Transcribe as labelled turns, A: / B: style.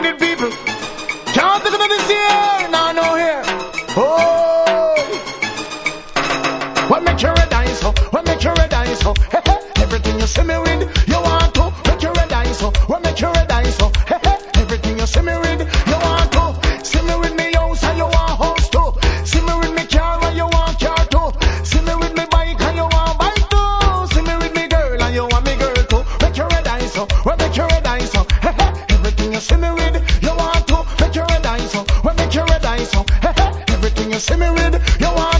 A: needed people. Can't think of this here, no here. Oh, what make you red eyes so? What make you red eyes so? Hey, hey. Everything you see me with, you want to make you red eyes so. What make you red eyes so? Hey, hey. Everything you see me with, you want to. See me with me house and you want house too. See me with me car and you want car too. See me with me bike and you want bike too. See me with me girl and you want me girl too. Make you red eyes so. What make you red